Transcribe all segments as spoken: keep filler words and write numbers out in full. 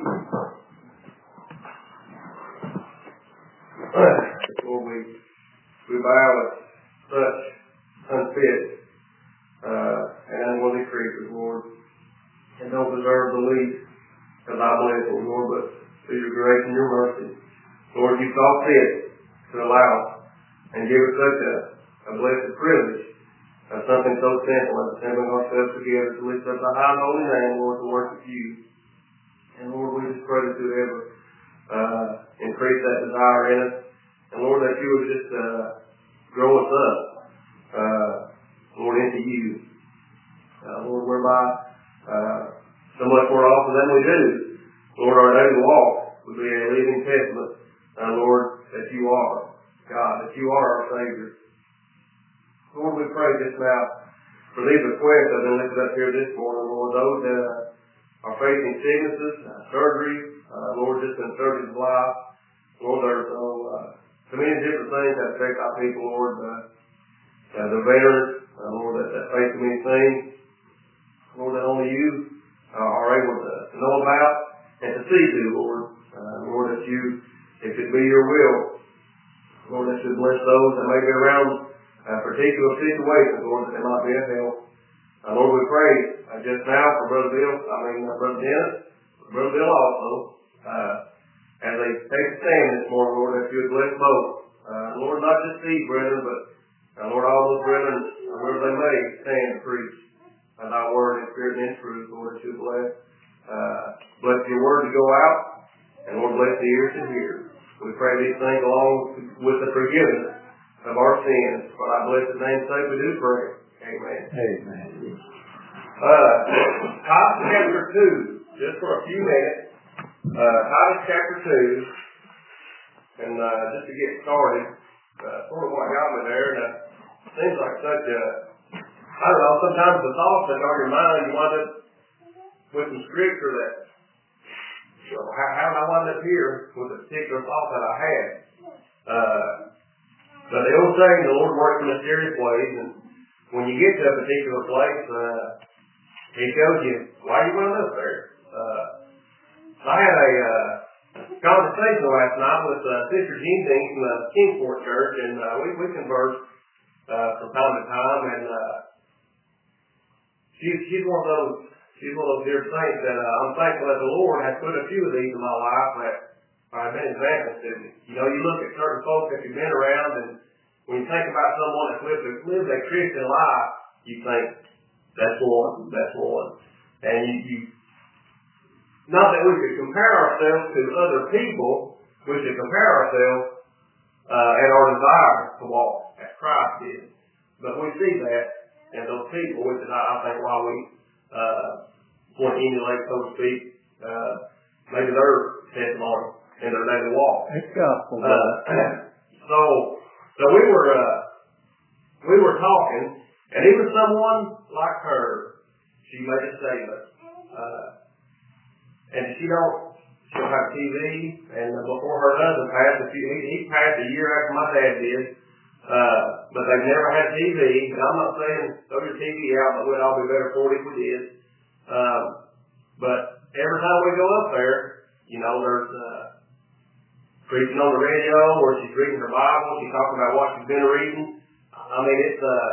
Lord, we, we bow at such unfit uh, and unworthy creatures, Lord, and don't deserve the least of thy blessing, Lord, but through your grace and your mercy, Lord, you saw fit to allow and give us such a, a blessed privilege of something so simple as assembling ourselves together to lift up the high and holy name, Lord, to worship you. And Lord, we just pray that you would ever uh, increase that desire in us. And Lord, that you would just uh, grow us up, uh, Lord, into you. Uh, Lord, whereby uh, so much more often than we do, Lord, our daily walk would be a living testament, uh, Lord, that you are God, that you are our Savior. Lord, we pray just now for these requests that have been lifted up here this morning, Lord, those that uh, are facing sicknesses, uh, surgery, uh, Lord, just in surgery's life. Lord, there's so, uh, so many different things that affect our people, Lord. Uh, uh, the veterans, uh, Lord, that, that face so many things, Lord, that only you uh, are able to, to know about and to see to, Lord. Uh, Lord, that you, if it be your will, Lord, that you bless those that may be around uh, particular situations, Lord, that they might be of help. Uh, Lord, we pray uh, just now for Brother Bill, I mean, uh, Brother Dennis, for Brother Bill also, uh, as they take a stand this morning, Lord, that you would bless both. Uh, Lord, not just these brethren, but uh, Lord, all those brethren, uh, wherever they may stand to preach uh, thy word in spirit and in truth, Lord, that you would bless. Uh, bless your word to go out, and Lord, bless the ears to hear. We pray these things along with the forgiveness of our sins. For thy blessed name's sake we do pray. Amen. Amen. Uh, Titus chapter two, just for a few minutes. Uh, Titus chapter two, and uh, just to get started, uh, sort of what got me there, and it seems like such a, I don't know, sometimes the thoughts that are on your mind, you wind up with some scripture that, you know, how, how did I wind up here with a particular thought that I had? Uh, but the old saying, the Lord works in mysterious ways, and when you get to a particular place, uh, He shows you why you went up there. Uh, so I had a uh, conversation last night with uh, Sister Jean Dean from the Kingsport Church, and uh, we, we converse uh, from time to time, and uh, she's, she's one of those She's one of those dear saints that uh, I'm thankful that the Lord has put a few of these in my life that have been examples to me. You know, you look at certain folks that you've been around, and when you think about someone that's lived, lived a Christian life, you think, that's one, that's one. And you, you, not that we should compare ourselves to other people, we should compare ourselves uh, and our desire to walk as Christ did. But we see that in those people, which is, I think, why we Uh, want to emulate, so to speak, uh, maybe their testimony in their daily walk. It's gospel. Uh, so, so we were, uh, we were talking, and even someone like her, she made a statement, uh, and she don't, she don't have T V, and before her husband passed, a few, he, he passed a year after my dad did. Uh, but they've never had T V, and I'm not saying throw your T V out, but we'd all be better for it if we did. Um, but every time we go up there, you know, there's uh, preaching on the radio, or she's reading her Bible, she's talking about what she's been reading. I mean, it's, uh,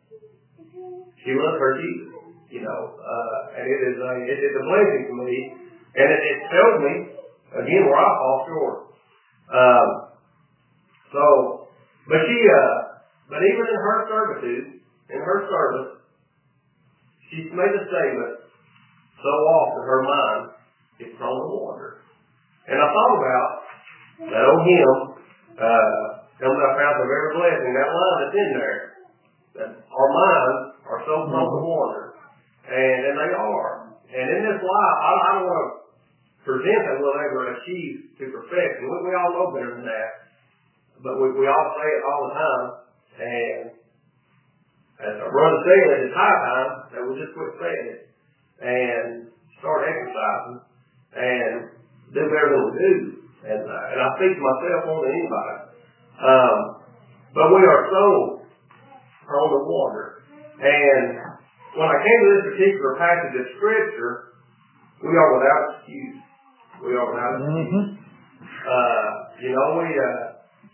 she loves her Jesus, you know, uh, and it is a, it is a blessing to me, and it, it tells me, again, where I fall short. Um, so, But she, uh, but even in her servitude, in her service, she's made a statement so often her mind is prone to wander. And I thought about that old hymn, uh, comes up out of every blessing, that line that's in there, that our minds are so prone to wander. And, and they are. And in this life, I, I don't want to present that we'll ever achieve to perfection. We, we all know better than that. But we, we all say it all the time, and as our brother said, it's high time that we just quit saying it and start exercising and do better than we do. And, uh, and I speak to myself more than anybody. Um, but we are so prone to wander. And when I came to this particular passage of Scripture, we are without excuse. We we are without excuse. Mm-hmm. Uh, you know, we, uh,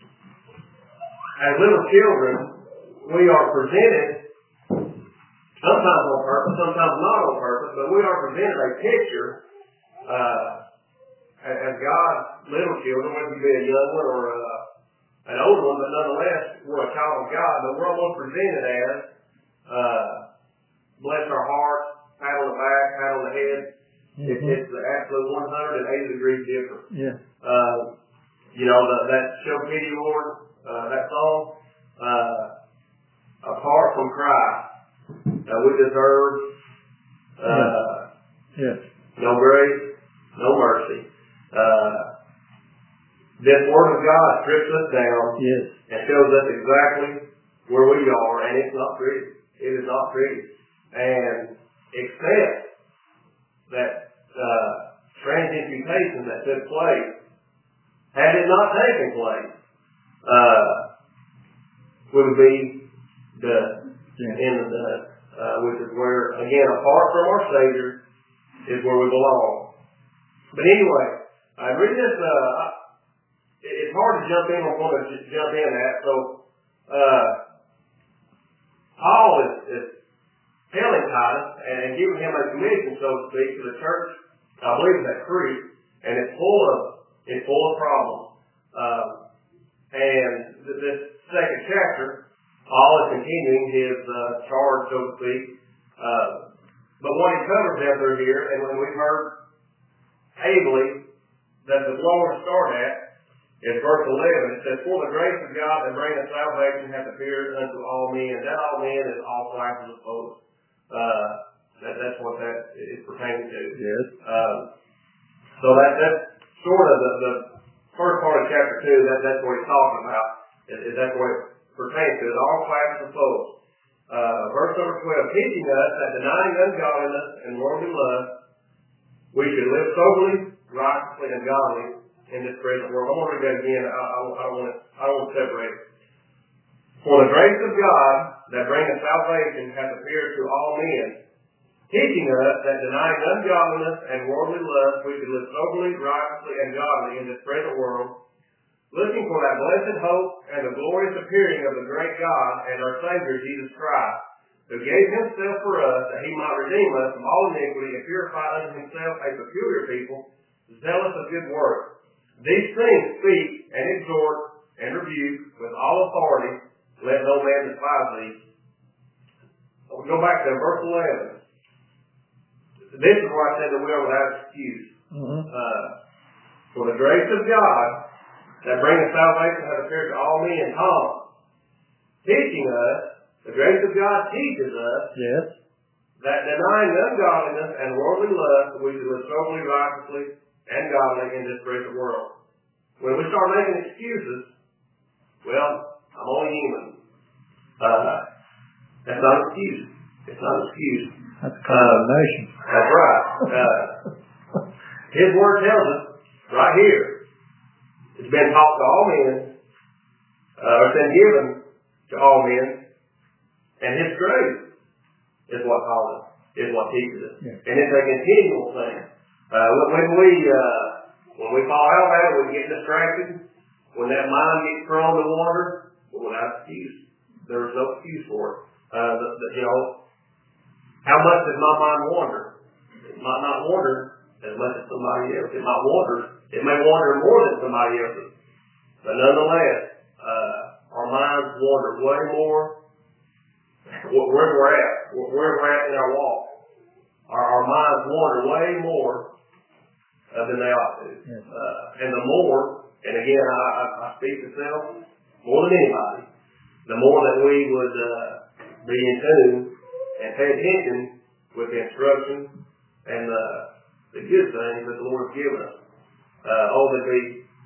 as little children, we are presented, sometimes on purpose, sometimes not on purpose, but we are presented a picture, uh, as God's little children, whether you be a young one or a, an old one, but nonetheless, we're a child of God, but we're almost presented as, uh, bless our hearts, pat on the back, pat on the head. Mm-hmm. It, it's the absolute one hundred eighty degrees difference. Yeah. Uh, you know, the, that Show Pity, Lord, uh, that song, uh, apart from Christ, uh, we deserve, uh, yeah. Yeah. no grace, no mercy. Uh, this Word of God strips us down yes. and shows us exactly where we are, and it's not pretty. It is not pretty. And except that uh, transmutation that took place, had it not taken place, uh, would be dust yeah. in the dust, uh, which is where, again, apart from our Savior, is where we belong. But anyway, I read this, uh, it's hard to jump in, I'm going to just jump in at, so, uh, Paul is, is telling Titus and giving him a commission, so to speak, to the church, I believe it's at Crete, and it's full of, it's full of problems. Um, and th- this second chapter, Paul is continuing his, uh, charge, so to speak, uh, but what he covers down through here, and when we've heard ably that the lower to start at is verse eleven. It says, "For the grace of God that bringeth salvation hath appeared unto all men." That all men is all classes of folks. Uh, that, that's what that is pertaining to. Yes. Um, so that that's sort of the, the first part of chapter two. That that's what he's talking about. Is, is that's what it pertains to. Is all classes of folks. Uh, verse number twelve, teaching us that denying ungodliness and worldly lust, we should live soberly, righteously, and godly in this present world. I'm going to read that again. I, I, I don't want to, I don't want to separate it. For the grace of God that bringeth salvation hath appeared to all men, teaching us that denying ungodliness and worldly lust, we should live soberly, righteously, and godly in this present world, looking for that blessed hope and the glorious appearing of the great God and our Savior Jesus Christ, who gave himself for us that he might redeem us from all iniquity and purify unto himself a peculiar people, zealous of good works. These things speak and exhort and rebuke with all authority. Let no man despise thee. We'll go back to verse eleven. This is where I said that we are without excuse. Mm-hmm. Uh, for the grace of God that bringeth salvation hath appeared to all men, Tom, teaching us, the grace of God teaches us, yes, that denying ungodliness and worldly lust, we should live soberly, righteously, and godly in this present world. When we start making excuses, well, I'm only human. Uh, that's not an excuse. It's not an excuse. That's a condemnation. Uh, that's right. Uh, his word tells us, right here, it's been taught to all men, uh, it's been given to all men, and his grace is what calls us, is what teaches us. Yeah. And it's a continual thing. Uh, when we, uh, when we fall out of it, we get distracted, when that mind gets prone to wander, well, without excuse. There is no excuse for it. Uh, the, the, you know, how much does my mind wander? It might not wander as much as somebody else. It might wander. It may wander more than somebody else's. But nonetheless, uh, our minds wander way more where we're at, where we're at in our walk. Our, our minds wander way more uh, than they ought to. Yes. Uh, and the more, and again, I, I, I speak to self more than anybody, the more that we would uh, be in tune and pay attention with the instruction and uh, the good things that the Lord has given us, uh, oh, that be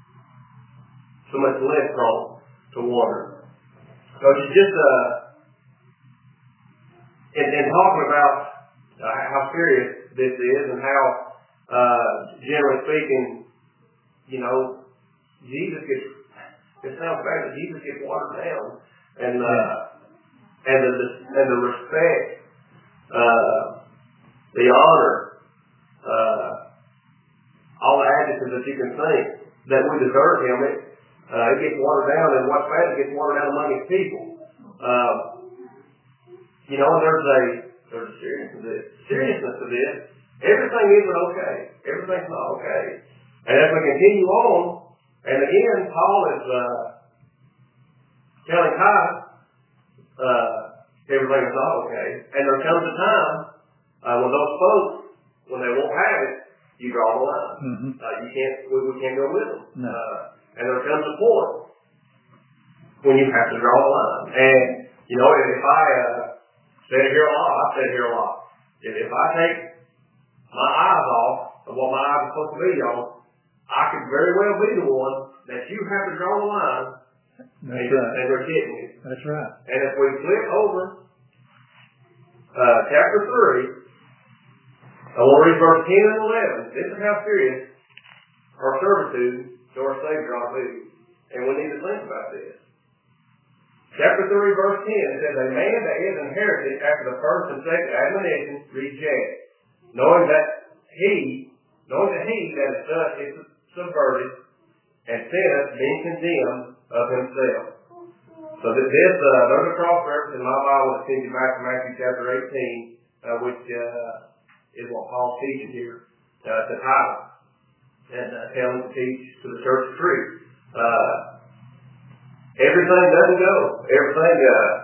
so much less prone to wander. So it's just uh, in, in talking about uh, how serious this is and how, uh, generally speaking, you know, Jesus gets, it sounds bad, but Jesus gets watered down, and uh, and the, the and the respect, uh, the honor, uh, all the adjectives that you can think that we deserve him. It, uh, it gets watered down, and what's bad, it gets watered down among his people. Uh, you know, there's a there's a seriousness to this. Seriousness to this. Everything isn't okay. Everything's not okay. And as we continue on, and again, Paul is uh, telling Titus, uh, everything is not okay. And there comes a time uh, when those folks, when they won't have it, you draw the line. Mm-hmm. Uh, you can't, we, we can't go with them. No. Uh, and there comes a point when you have to draw the line. And, you know, if, if I uh, said it here a lot, I've said it here a lot. If, if I take my eyes off of what my eyes are supposed to be on, I could very well be the one that you have to draw the line. That's and, right. And they're hitting you. That's right. And if we flip over uh, chapter three, I want to read verse ten and eleven. This is how serious our servitude to our Savior ought to be. And we need to think about this. Chapter three, verse ten, it says, a man that is inherited after the first and second admonition rejects, knowing that he, knowing that he that is such is subverted, and sinneth, being condemned of himself. So that this, uh, there's a cross reference in my Bible that sends you back to Matthew chapter eighteen, uh, which uh, is what Paul's teaching here uh, to Titus, and uh, telling to teach to the church of Crete. Uh, everything doesn't go. Everything, uh,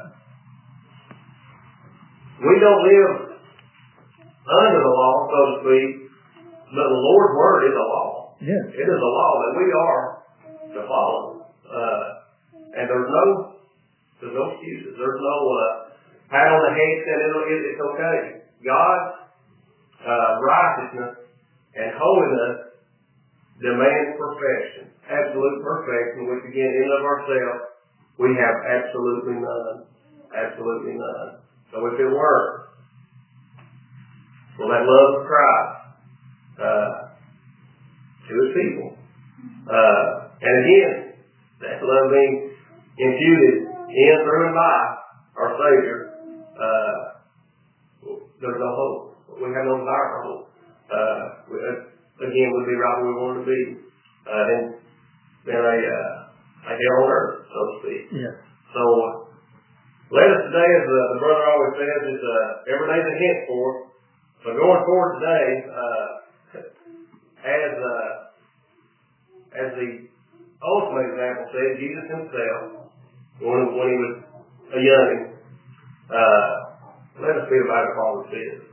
we don't live under the law, so to speak, but the Lord's word is a law. Yes. It is a law that we are to follow. Uh, and there's no, there's no excuses. There's no uh, pat on the head saying it'll, it, it's okay. God's uh, righteousness and holiness demands perfection, absolute perfection, which again, in and of ourselves, we have absolutely none. Absolutely none. So if it were, well, that love of Christ uh, to his people. Uh, and again, that love being imputed in, through, and by our Savior, uh, there's no hope. We have no desire for hope. Uh, we, again, we'd be right where we want to be. Uh, in, in a, uh, a hell on earth, so to speak. Yeah. So, uh, let us today, as uh, the brother always says, is uh, every day's a hint for us. So going forward today, uh, as uh, as the ultimate example said, Jesus himself, when, when he was a youngin, uh, let us be about it while we see it.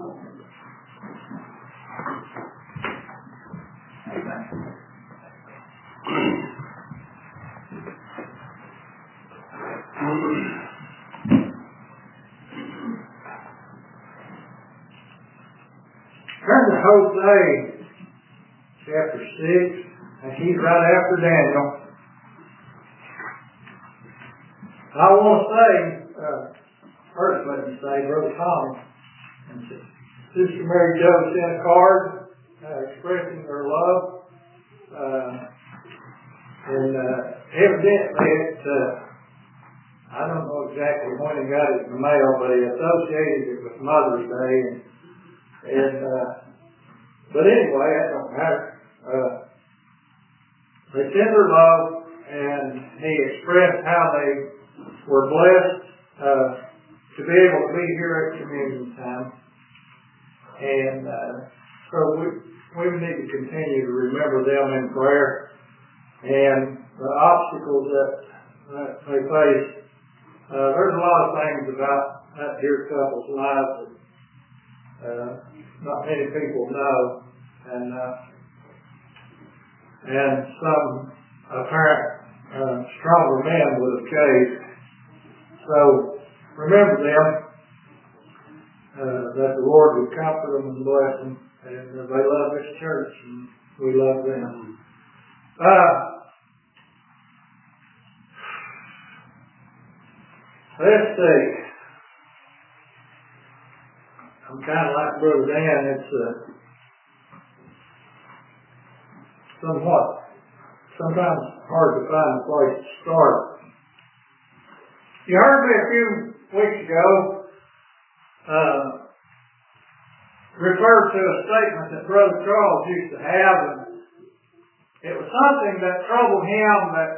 Turn to Hosea chapter six, and he's right after Daniel. I want to say, uh, first let me say, Brother Tommy and Sister Mary Jo sent a card uh, expressing their love. Uh, and uh, evidently it, uh, I don't know exactly when he got it in the mail, but he associated it with Mother's Day. And, and uh, but anyway, that don't matter. Uh, they sent their love, and he expressed how they were blessed uh, to be able to be here at communion time. And uh, so we, we need to continue to remember them in prayer and the obstacles that, that they face. Uh, there's a lot of things about that dear couple's lives that uh, not many people know, and uh, and some apparent uh, stronger men would have caved. So remember them, uh, that the Lord would comfort them and bless them, and uh, they love this church, and we love them. Uh, let's see. I'm kind of like Brother Dan. It's uh, somewhat, sometimes hard to find a place to start. You heard me a few weeks ago uh, refer to a statement that Brother Charles used to have, and It was something that troubled him, that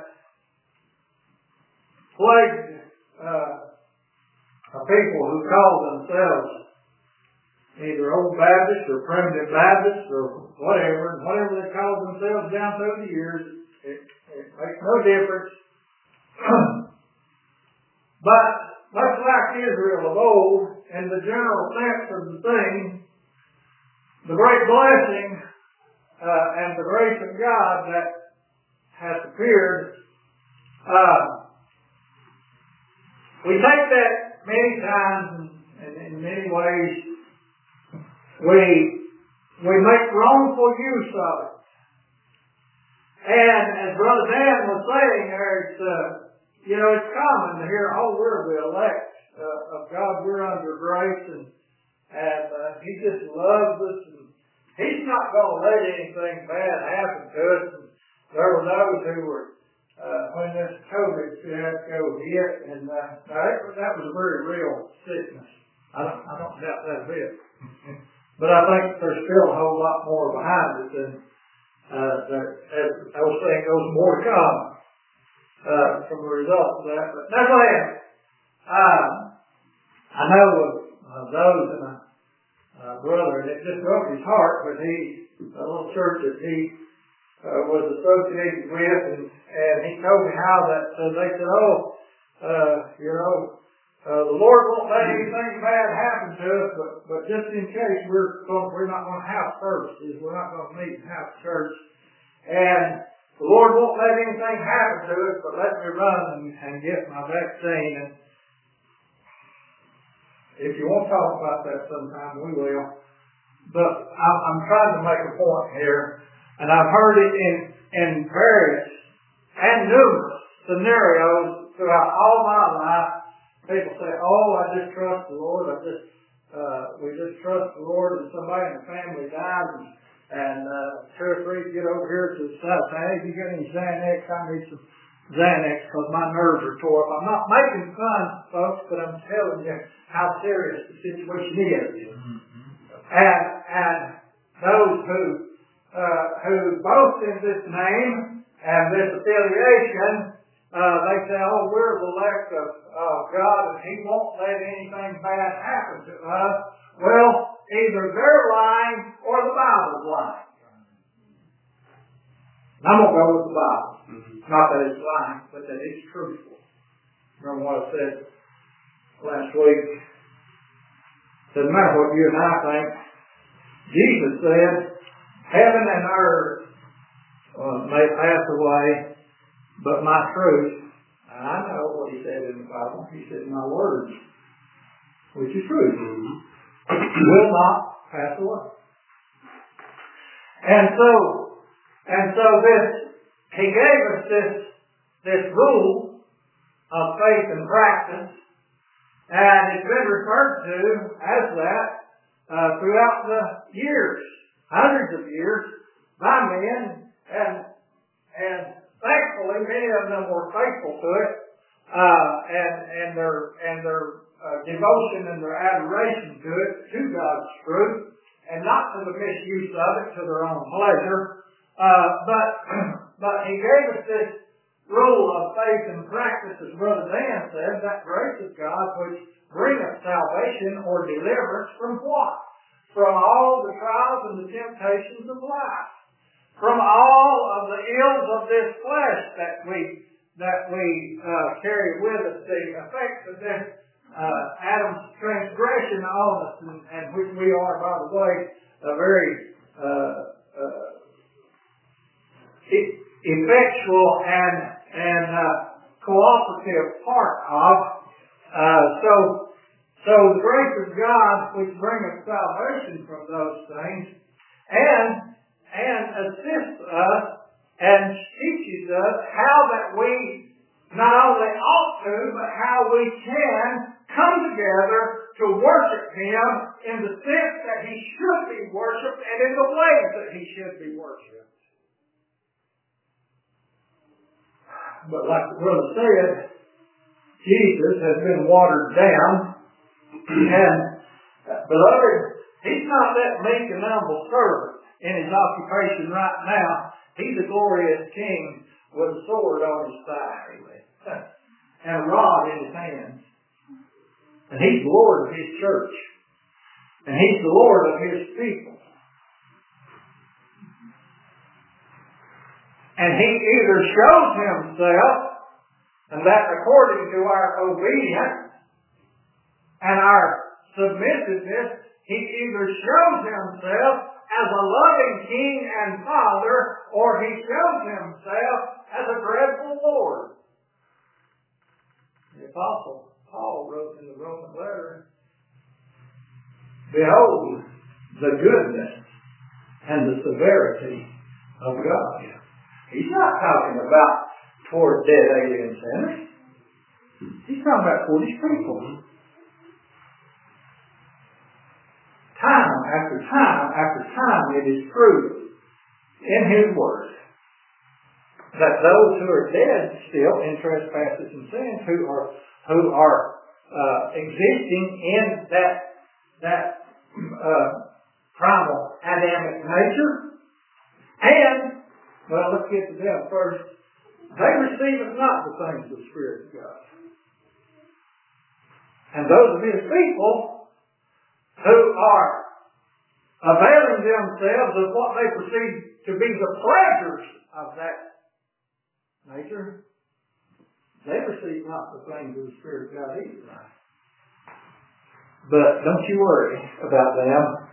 plagued uh, a people who called themselves either Old Baptist or Primitive Baptist or whatever, and whatever they called themselves down through the years, it, it makes no difference. But much like Israel of old, in the general sense of the thing, the great blessing uh, and the grace of God that has appeared, uh, we take that many times, and in many ways, we we make wrongful use of it. And as Brother Dan was saying there, it's, uh, you know, it's common to hear, oh, we're the elect uh, of God, we're under grace, and, and uh, He just loves us, and He's not going to let anything bad happen to us. And there were those who were, uh, when this COVID fiasco hit, and uh, that, that was a very real sickness. I don't, I don't doubt that a bit. But I think there's still a whole lot more behind it, and uh, that, as I was saying, there's more to come uh, from the result of that. But nevertheless, uh, I know of uh, those and a uh, brother, and it just broke his heart, but he, a little church that he uh, was associated with, and, and he told me how that uh, they said, oh, uh, you know, Uh, the Lord won't let anything bad happen to us, but, but just in case we're going, we're not going to have services, we're not going to meet and have church, and the Lord won't let anything happen to us, but let me run and, and get my vaccine. And if you want to talk about that sometime, we will. But I'm, I'm trying to make a point here, and I've heard it in, in various and numerous scenarios throughout all my life. People say, oh, I just trust the Lord. I just, uh, we just trust the Lord, and somebody in the family dies, and, and uh, two or three get over here to the side and say, hey, you got any Xanax? I need some Xanax because my nerves are tore up. I'm not making fun, folks, but I'm telling you how serious the situation is. Mm-hmm. And, and those who, uh, who boast in this name and this affiliation, Uh, they say, oh, we're the elect of uh, God, and He won't let anything bad happen to us. Well, either they're lying or the Bible's lying. And I'm going to go with the Bible. Mm-hmm. Not that it's lying, but that it's truthful. Remember what I said last week? Doesn't matter what you and I think. Jesus said, heaven and earth uh, may pass away, but my truth, and I know what He said in the Bible. He said, my words, which is truth, mm-hmm. will not pass away. And so, and so this, He gave us this, this rule of faith and practice, and it's been referred to as that uh, throughout the years, hundreds of years, by men, and and thankfully, many of them were faithful to it, uh, and, and their, and their uh, devotion and their adoration to it, to God's truth, and not to the misuse of it to their own pleasure. Uh, but, but He gave us this rule of faith and practice, as Brother Dan said, that grace of God which bringeth salvation or deliverance from what? From all the trials and the temptations of life. From all of the ills of this flesh that we that we uh, carry with us, the effects of this uh, Adam's transgression on us, and, and which we are, by the way, a very uh, uh, effectual and and uh, cooperative part of. Uh, so, so the grace of God, which bringeth salvation from those things, and and assists us and teaches us how that we not only ought to, but how we can come together to worship Him in the sense that He should be worshipped and in the ways that He should be worshipped. But like the brother said, Jesus has been watered down, and beloved, He's not that meek and humble servant in His occupation right now He's a glorious king with a sword on his thigh and a rod in his hands. And he's the Lord of his church. And he's the Lord of his people. And he either shows himself, and that according to our obedience and our submissiveness, he either shows himself as a loving king and father, or he shows himself as a dreadful Lord. The Apostle Paul wrote in the Roman letter, "Behold the goodness and the severity of God." He's not talking about toward dead alien sinners. He's talking about toward his people. Time after time after time it is proven in his word that those who are dead still in trespasses and sins, who are who are uh, existing in that that uh, primal Adamic nature, and well, let's get to them first. They receive not the things of the Spirit of God. And those of his people who are availing themselves of what they perceive to be the pleasures of that nature, they receive not the things of the Spirit of God either. But don't you worry about them.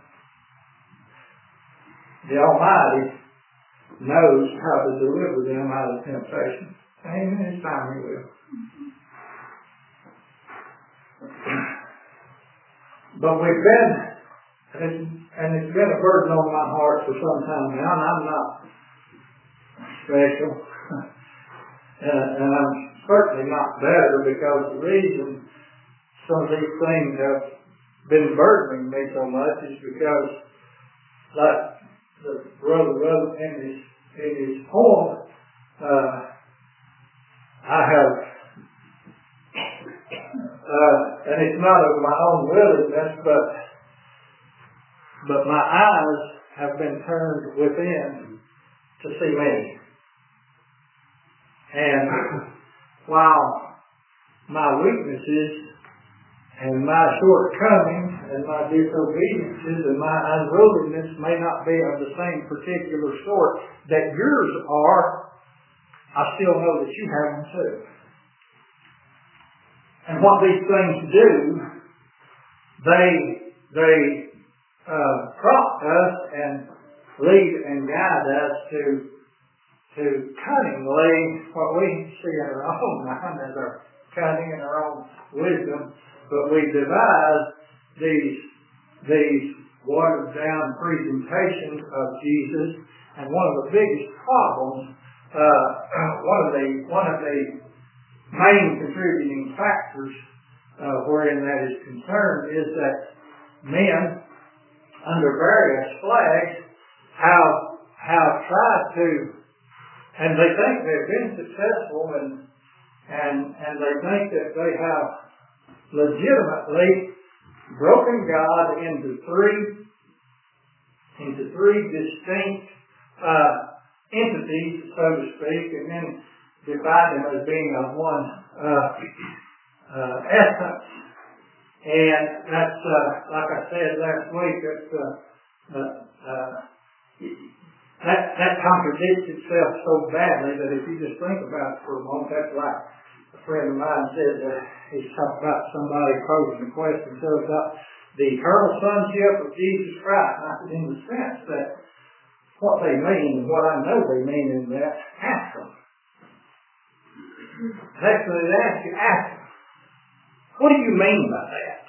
The Almighty knows how to deliver them out of temptation. And in his time he will. But we've been, and it's, and it's been a burden on my heart for some time now, and I'm not special. and, and I'm certainly not better, because the reason some of these things have been burdening me so much is because, like the brother wrote in his, in his poem, uh, I have, uh, and it's not of my own willingness, but but my eyes have been turned within to see me. And while my weaknesses and my shortcomings and my disobediences and my unruliness may not be of the same particular sort that yours are, I still know that you have them too. And what these things do, they they uh, prompt us and lead and guide us to to cunningly, what we see in our own mind as our cunning and our own wisdom, but we devise these these watered down presentations of Jesus. And one of the biggest problems, uh, one of the one of the main contributing factors uh, wherein that is concerned, is that men under various flags have have tried to, and they think they've been successful, and and and they think that they have legitimately broken God into three into three distinct uh, entities, so to speak, and then divide them as being of one uh, uh, essence. And that's, uh, like I said last week, that's, uh, uh, uh, that, that contradicts itself so badly that if you just think about it for a moment, that's like a friend of mine said, uh, he's talking about somebody posing a question to us about the eternal sonship of Jesus Christ. And I said, in the sense that what they mean, and what I know they mean is that, ask them. Next thing they ask you, ask them, what do you mean by that?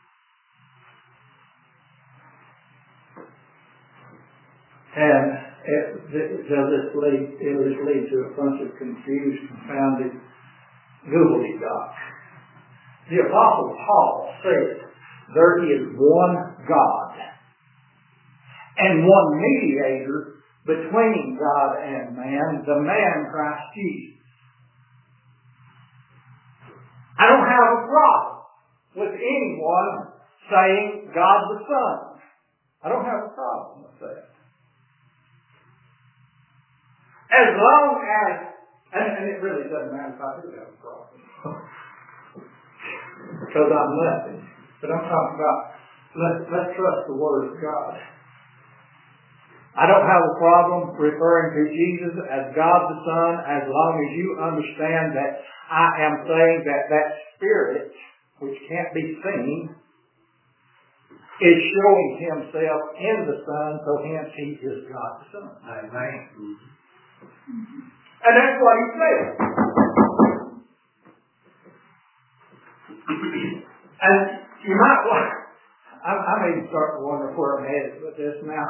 And it, it'll just lead, it'll just lead to a bunch of confused, confounded gobbledygook. The Apostle Paul said, there is one God and one mediator between God and man, the man Christ Jesus. I don't have a problem with anyone saying God the Son. I don't have a problem with that. As long as, and, and it really doesn't matter if I do have a problem. Because I'm nothing. But I'm talking about, let's, let's trust the Word of God. I don't have a problem referring to Jesus as God the Son as long as you understand that I am saying that that Spirit, which can't be seen, is showing Himself in the Son, so hence He is God the Son. Amen. And that's what He said. And you might want, I, I may start to wonder where I'm headed with this now.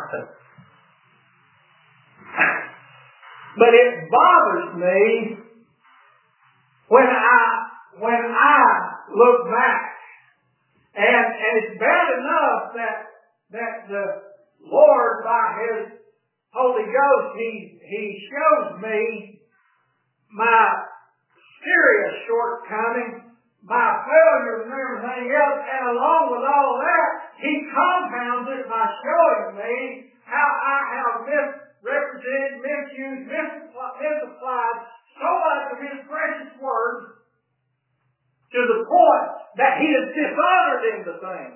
But it bothers me when I when I look back, and and it's bad enough that that the Lord by His Holy Ghost He He shows me my serious shortcomings, my failures and everything else, and along with all that, He compounds it by showing me how I have misrepresented, misused, misapplied so much of His precious Word to the point that He is dishonored in the thing.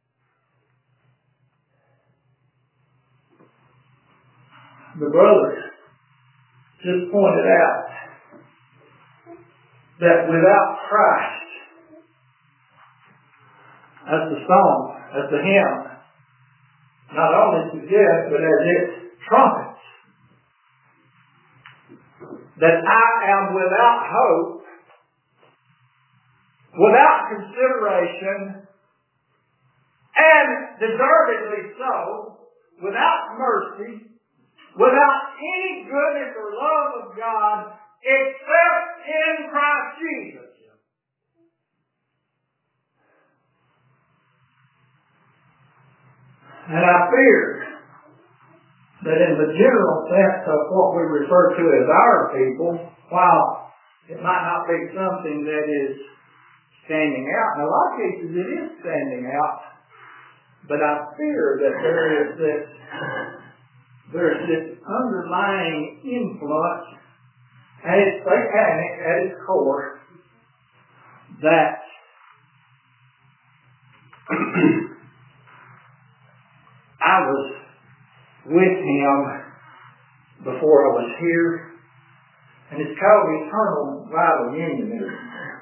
The brother just pointed out that without Christ, as the song, as the hymn, not only suggests, but as it trumpets, that I am without hope, without consideration, and deservedly so, without mercy, without any goodness or love of God, except in Christ Jesus. And I fear that in the general sense of what we refer to as our people, while it might not be something that is standing out, in a lot of cases it is standing out, but I fear that there is this, there's this underlying influence, and it's satanic at its core, that I was with Him before I was here, and it's called eternal vital unionism.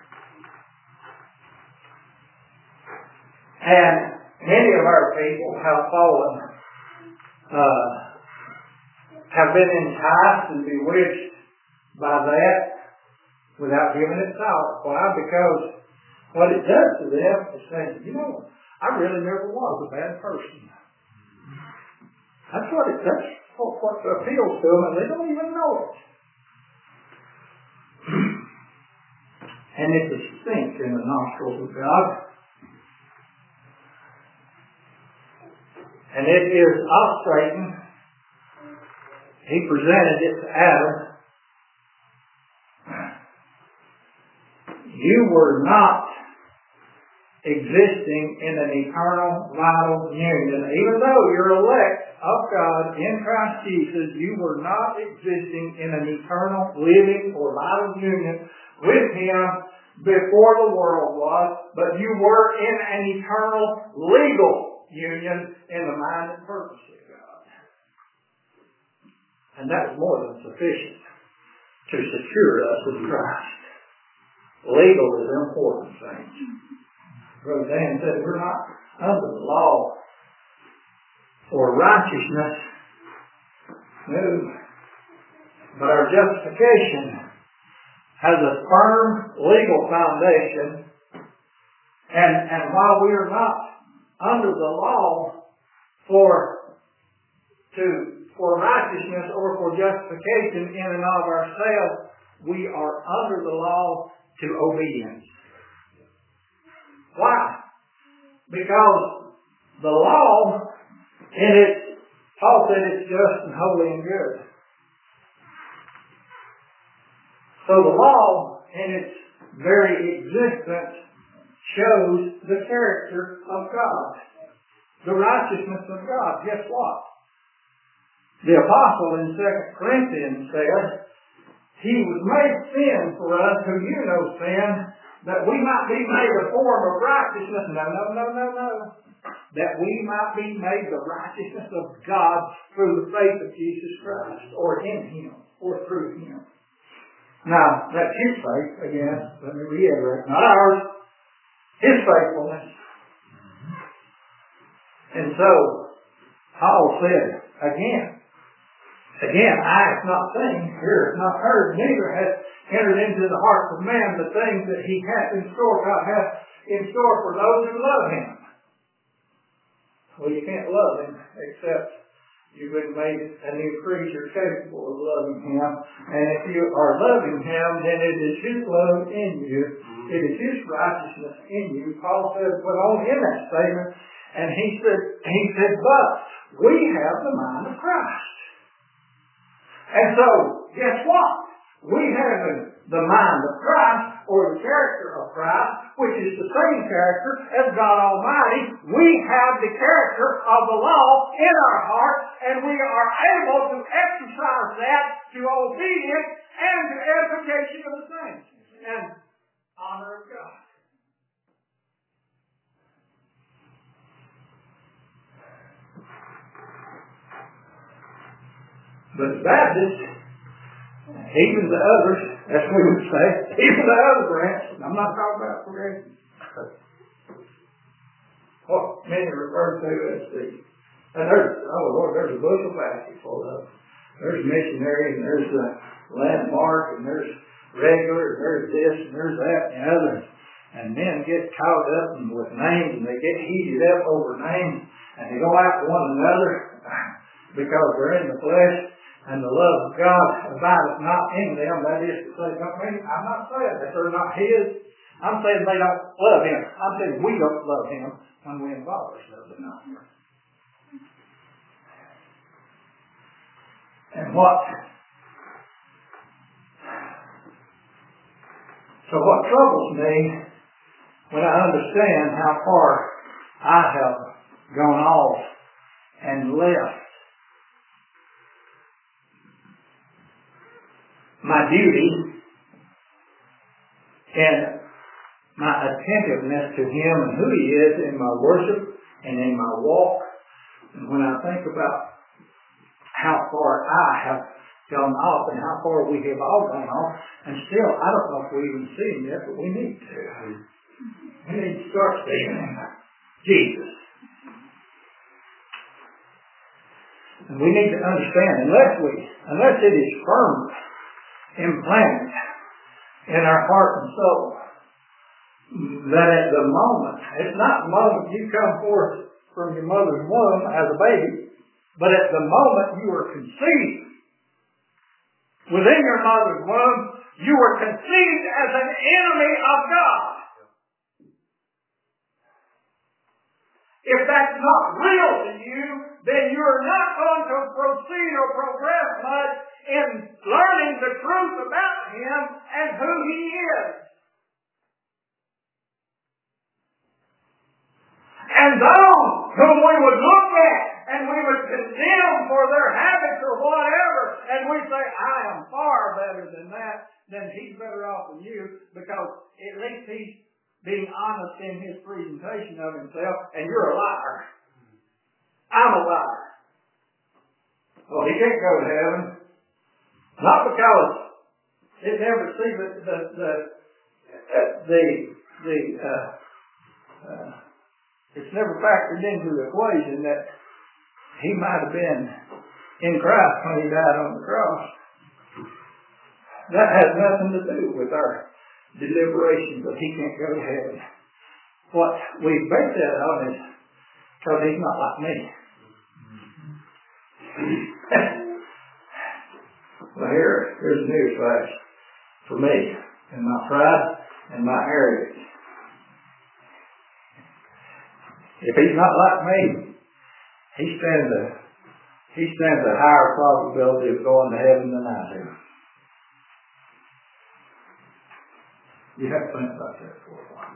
And many of our people have fallen, uh, have been enticed and bewitched by that without giving it thought. Why? Because what it does to them is say, you know, I really never was a bad person. That's what it does. What, what appeals to them, and they don't even know it. And it's a stink in the nostrils of God. And it is of Satan. He presented it to Adam. You were not existing in an eternal, vital union. Even though you're elect of God in Christ Jesus, you were not existing in an eternal, living, or vital union with Him before the world was, but you were in an eternal, legal union in the mind and purpose of God. And that was more than sufficient to secure us in Christ. Legal is important, saints. Brother Dan said we're not under the law for righteousness. No. But our justification has a firm legal foundation. And, and while we are not under the law for to for righteousness or for justification in and of ourselves, we are under the law to obedience. Why? Because the law in its Paul said it's just and holy and good. So the law in its very existence shows the character of God, the righteousness of God. Guess what? The apostle in Second Corinthians said, He was made sin for us who knew no sin, that we might be made a form of righteousness. No, no, no, no, no. That we might be made the righteousness of God through the faith of Jesus Christ, or in Him, or through Him. Now, that's His faith, again, let me reiterate, not ours, His faithfulness. And so, Paul said, again, again, eye hath not seen, ear hath not heard, neither hath entered into the heart of man the things that He hath in store, God hath in store for those who love Him. Well, you can't love Him except you've been made a new creature capable of loving Him. And if you are loving Him, then it is His love in you. It is His righteousness in you. Paul said, put on in that statement, and he said, he said, but we have the mind of Christ. And so, guess what? We have the mind of Christ, or the character of Christ, which is the same character as God Almighty. We have the character of the law in our heart, and we are able to exercise that to obedience and to edification of the saints and honor of God. But the Baptists, even the others, as we would say, even the other branch, I'm not talking about progressive, what many refer to as the, and there's, oh Lord, there's a bushel basket full of them. There's missionaries, and there's the landmark, and there's regular, and there's this, and there's that, and the other. And men get caught up with names, and they get heated up over names, and they go after one another because they're in the flesh. And the love of God abideth not in them. That is to say, don't mean, I'm not saying that they're not His. I'm saying they don't love Him. I'm saying we don't love Him when we involve ourselves in that. And what? So what troubles me when I understand how far I have gone off and left my duty and my attentiveness to Him and who He is in my worship and in my walk. And when I think about how far I have gone off and how far we have all gone off, and still, I don't know if we even see Him yet, but we need to. We need to start seeing Him. Jesus. And we need to understand, unless we, unless it is firm implanted in our heart and soul, that at the moment, it's not the moment you come forth from your mother's womb as a baby, but at the moment you were conceived within your mother's womb, you were conceived as an enemy of God. If that's not real to you, then you're not going to proceed or progress much in learning the truth about Him and who He is. And those whom we would look at and we would condemn for their habits or whatever, and we say, I am far better than that, then he's better off than you, because at least he's being honest in his presentation of himself, and you're a liar. I'm a liar. Well, he can't go to heaven. Not because it never see the the the the, the uh, uh, it's never factored into the equation that he might have been in Christ when he died on the cross. That has nothing to do with our deliberations that he can't go to heaven. What we base that on is because he's not like me. Well, here, here's a news flash for me and my pride and my arrogance. If he's not like me, he stands a he stands a higher probability of going to heaven than I do. You have to think about that for a while.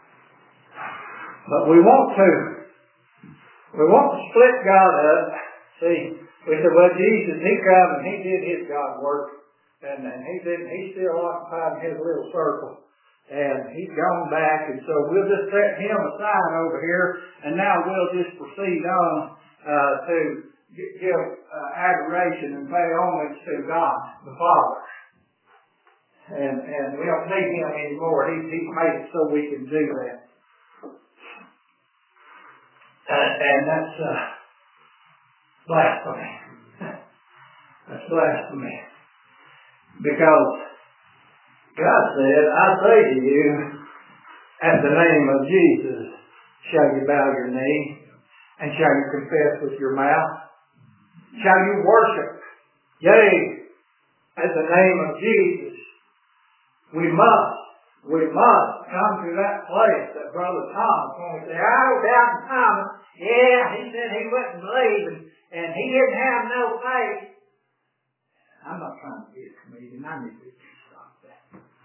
But we want to we want to split God up See, we said, well, Jesus, He come and He did His God work, and, and He didn't, He's still occupied in His little circle, and He's gone back, and so we'll just set Him aside over here, and now we'll just proceed on uh, to give uh, adoration and pay homage to God, the Father. And, and we don't need Him anymore. He, He's made it so we can do that. Uh, and that's uh, blasphemy. That's blasphemy. Because God said, I say to you, at the name of Jesus, shall you bow your knee, and shall you confess with your mouth? Shall you worship? Yea, at the name of Jesus. We must, we must come to that place that Brother Thomas, when we say, I was doubting Thomas, yeah, he said he wouldn't believe, and, and he didn't have no faith. I'm not trying to be a comedian. I need to stop that.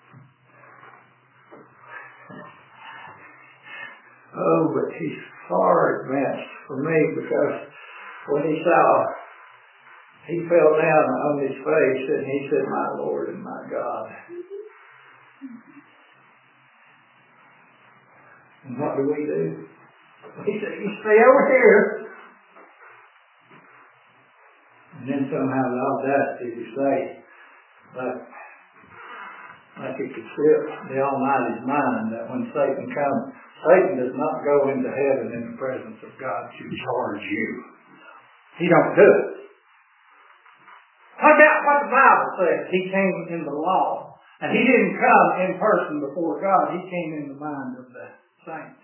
Oh, but he's far advanced for me, because when he saw, he fell down on his face and he said, my Lord and my God. And what do we do? He said, you stay over here. And then somehow the audacity to say, like, like it could slip the Almighty's mind that when Satan comes, Satan does not go into heaven in the presence of God to charge you. He don't do it. What about what the Bible says? He came in the law. And he didn't come in person before God. He came in the mind of the saints.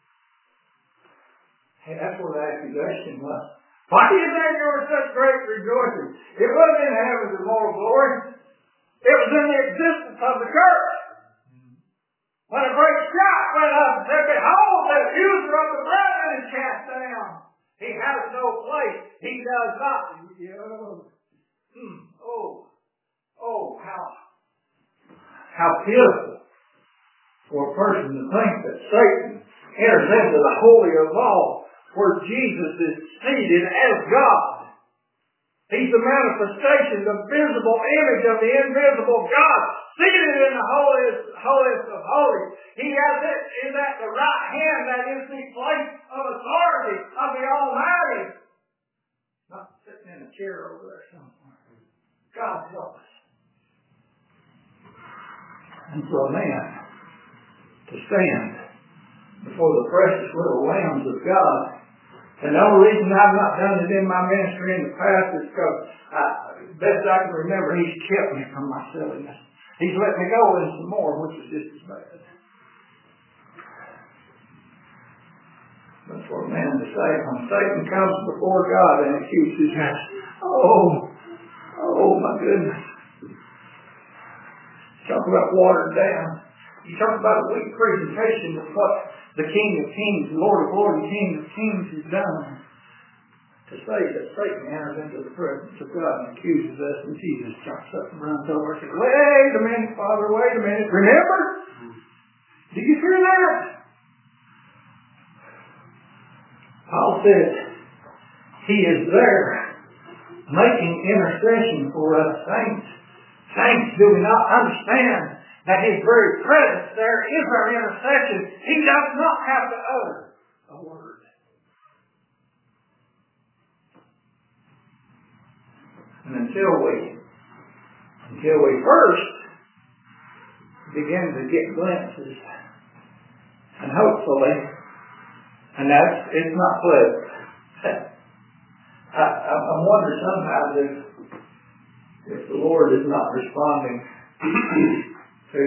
Hey, that's where the accusation was. Why do you think there was such great rejoicing? It wasn't in heaven's immortal glory. It was in the existence of the church. When a great shout went up and said, behold, the accuser of the brethren is cast down. He has no place. He does not. Hmm. Oh, oh, how, how pitiful for a person to think that Satan enters into the holy of all, where Jesus is seated as God. He's the manifestation, the visible image of the invisible God, seated in the holiest, holiest of holies. He has it is at the right hand, that is the place of authority of the Almighty. Not sitting in a chair over there somewhere. God help us. And for a man to stand before the precious little lambs of God. And the only reason I've not done it in my ministry in the past is because, I, best I can remember, He's kept me from my silliness. He's let me go in some more, which is just as bad. But for a man to say, when Satan comes before God and accuses us, oh, oh my goodness. Talk about watered down. You talk about a weak presentation of what the King of Kings, the Lord of Lords, and King of Kings has done. To say that Satan enters into the presence of God and accuses us, and Jesus jumps up and runs over and says, wait a minute, Father, wait a minute. Remember? Do you hear that? Paul said, He is there making intercession for us saints. Saints, do we not understand that His very presence there is our intercession? He does not have to utter a word. And until we, until we first begin to get glimpses, and hopefully, and that's, it's not pleasant. I, I, I wonder sometimes if, if the Lord is not responding to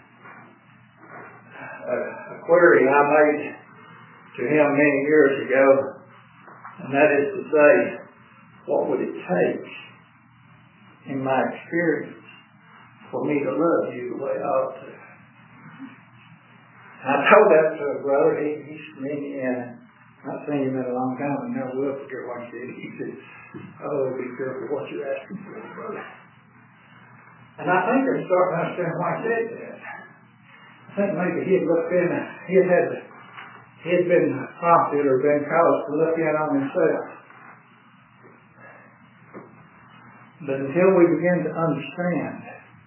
a, a query I made to Him many years ago, and that is to say, what would it take in my experience for me to love you the way I ought to? I told that to a brother. He, he's me, and I've seen him in a long time, and never will forget what he said. He said, oh, be careful what you're asking for, brother. And I think I'm starting to understand why he said that. I think maybe he had looked in, he had had, he had been prompted or been caused to look in on himself. But until we begin to understand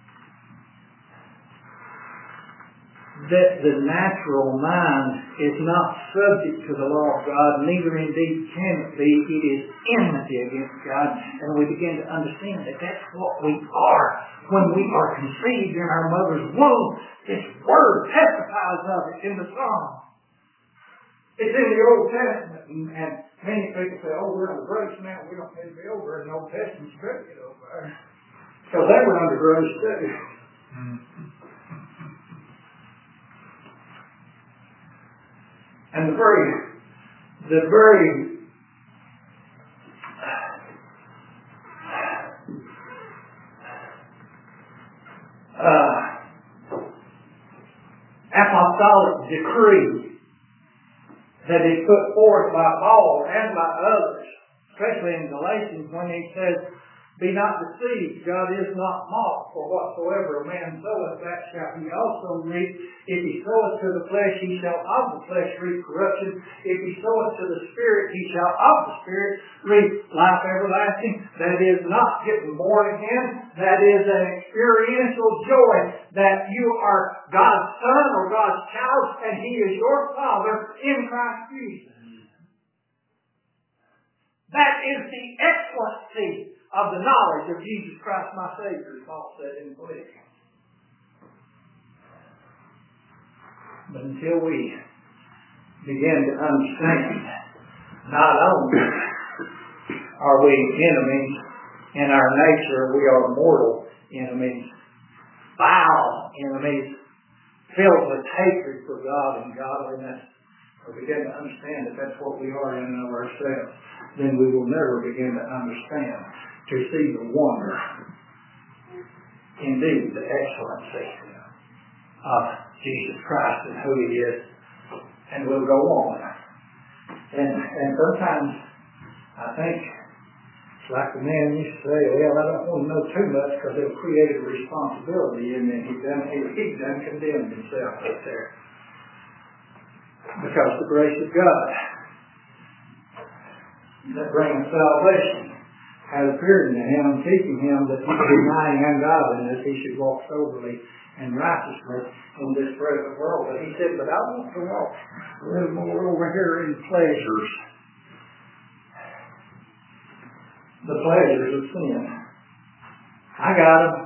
that the natural mind is not subject to the law of God, neither indeed can it be. It is enmity against God. And we begin to understand that that's what we are when we are conceived in our mother's womb. This word testifies of it in the Psalm. It's in the Old Testament. And, and many people say, oh, we're under grace now. We don't need to be over in the Old Testament. You better get over there. Because they were under grace too. Mm-hmm. And the very, the very uh, apostolic decree that is put forth by Paul and by others, especially in Galatians when he says, be not deceived, God is not mocked, for whatsoever a man soweth, that shall he also reap. If he soweth to the flesh, he shall of the flesh reap corruption. If he soweth to the Spirit, he shall of the Spirit reap life everlasting. That is not getting born again. That is an experiential joy that you are God's son or God's child, and he is your Father in Christ Jesus. That is the excellency of the knowledge of Jesus Christ my Savior, as Paul said in Philippians. But until we begin to understand, not only are we enemies in our nature, we are mortal enemies, foul enemies, filled with hatred for God and godliness, or begin to understand that that's what we are in and of ourselves, then we will never begin to understand, to see the wonder, indeed the excellency of Jesus Christ and who He is, and we'll go on. And and sometimes I think it's like the man used to say, well, I don't want to know too much because it'll create a responsibility, and then he done he, he done condemned himself right there. Because the grace of God that brings salvation has appeared unto him, teaching him that denying ungodliness, he should walk soberly and righteously in this present world. But he said, but I want to walk a little more over here in pleasures. The pleasures of sin. I got them.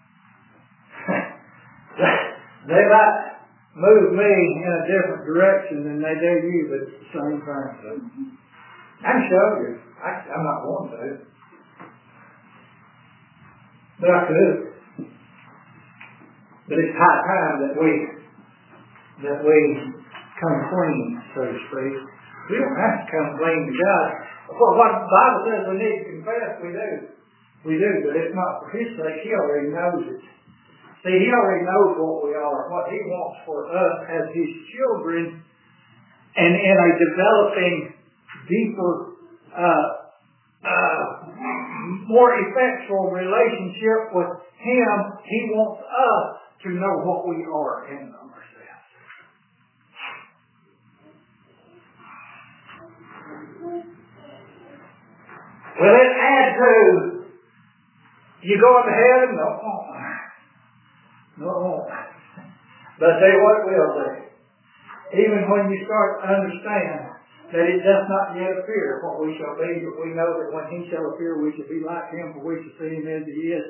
They might move me in a different direction than they do you, but it's the same thing. I can show you. I, I'm not going to. But I could. But it's high time that we that we come clean, so to speak. We don't have to come clean to God. Well, what the Bible says we need to confess, we do. We do, but it's not for His sake. He already knows it. See, He already knows what we are, what He wants for us as His children, and in a developing, deeper, uh, uh, more effectual relationship with Him, He wants us to know what we are in ourselves. Will it add to you going to heaven? No. No. But I tell you what it will do. Even when you start to understand that it does not yet appear what we shall be, but we know that when He shall appear, we shall be like Him, for we shall see Him as He is.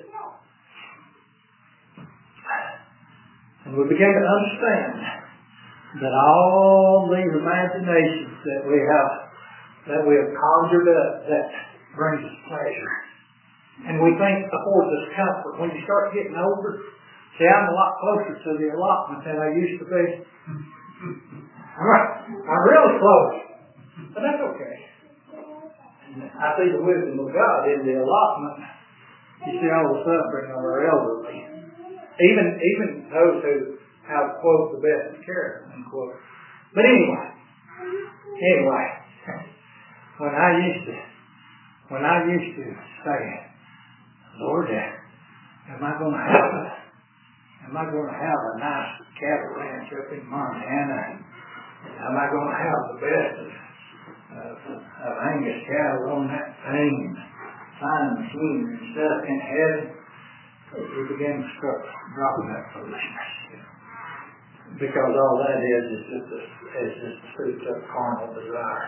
And we begin to understand that all these imaginations that we have, that we have conjured up, that brings us pleasure. And we think affords us comfort. When you start getting older, see, I'm a lot closer to the allotment than I used to be. I'm, I'm really close. But that's okay. I see the wisdom of God in the allotment. You see all the suffering of our elderly. Even even those who have, quote, the best of care, unquote. But anyway, anyway, when I used to, when I used to say, Lord, am I going to have a, am I going to have a nice cattle ranch up in Montana? Am I going to have the best of, of, of Angus cattle on that thing? fine machinery and stuff in heaven, we begin to start dropping that foolishness. Because all that is is just a, is just a souped up carnal desire.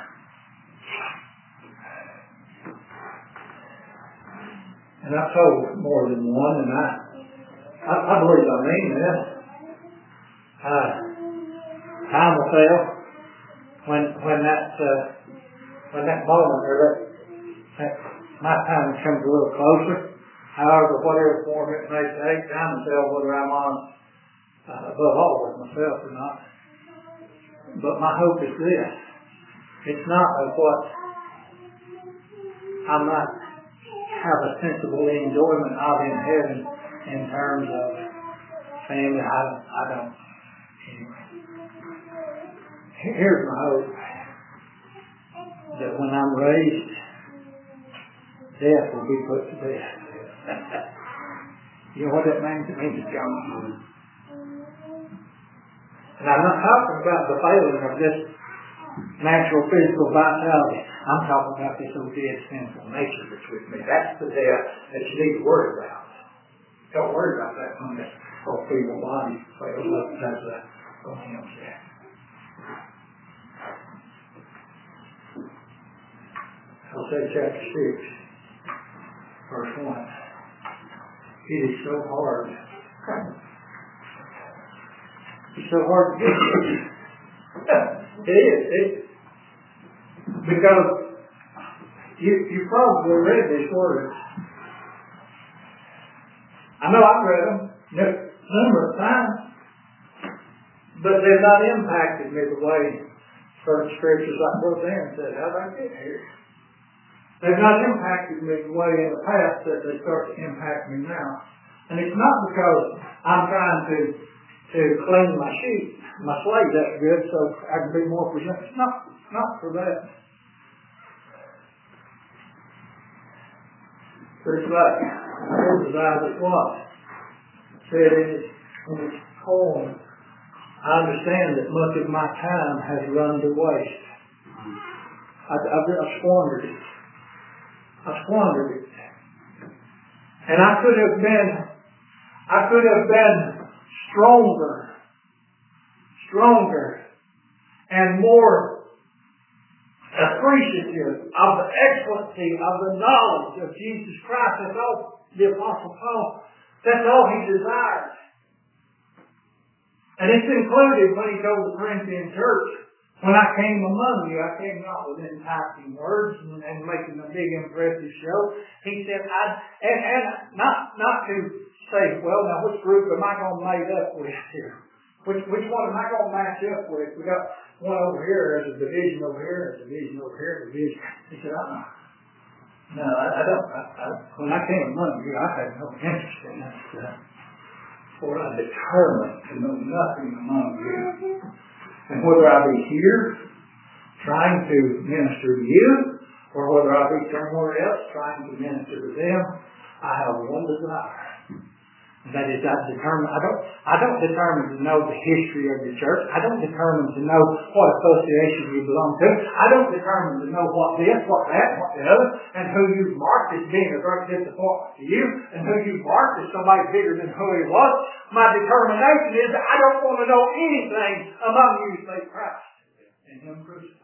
And I've told more than one, and I, I, I believe I mean this. Uh, time will tell when when that uh, when that moment or that, that my time comes a little closer. However, whatever form it may take, time will tell whether I'm on uh, above all with myself or not. But my hope is this: it's not of what I might have a sensible enjoyment of in heaven in terms of family. I, I don't. Anyway. Here's my hope: that when I'm raised, death will be put to death. You know what that means? It means it's gone. And I'm not talking about the failing of this natural physical vitality. I'm talking about this old dead sinful nature that's with me. That's the death that you need to worry about. Don't worry about that when this old feeble body fails up as a old hymn said. Hosea chapter six, verse one. It is so hard. It's so hard to get to. It is. It, because you you probably read these words. I know I've read them numerous times, but they've not impacted me the way certain scriptures like Brother Aaron said, how did I get here? They've not impacted me the way in the past that they start to impact me now. And it's not because I'm trying to to clean my sheet, my slate that good so I can be more presentable. It's not, not for that. But it's like Isaiah that was said in his, in his poem, I understand that much of my time has run to waste. I, I've, I've squandered it. I squandered it. And I could have been, I could have been stronger, stronger, and more appreciative of the excellency of the knowledge of Jesus Christ. That's all the Apostle Paul, that's all he desired. And it's included when he told the Corinthian church, when I came among you, I came not with enticing words and, and making a big impressive show. He said, I, and, and not, not to say, well, now which group am I going to mate up with here? Which, which one am I going to match up with? We got one over here, there's a division over here, a division over here, a division. He said, uh-uh. No, I, I don't. I, I, when I came among you, I had no interest in that stuff. For I determined to know nothing among you. And whether I be here, trying to minister to you, or whether I be somewhere else, trying to minister to them, I have one desire. That is, I determine, I don't, I don't determine to know the history of the church. I don't determine to know what association you belong to. I don't determine to know what this, what that, what the other, and who you've marked as being a great disappointment to you, and who you've marked as somebody bigger than who he was. My determination is that I don't want to know anything among you save Christ and him crucified.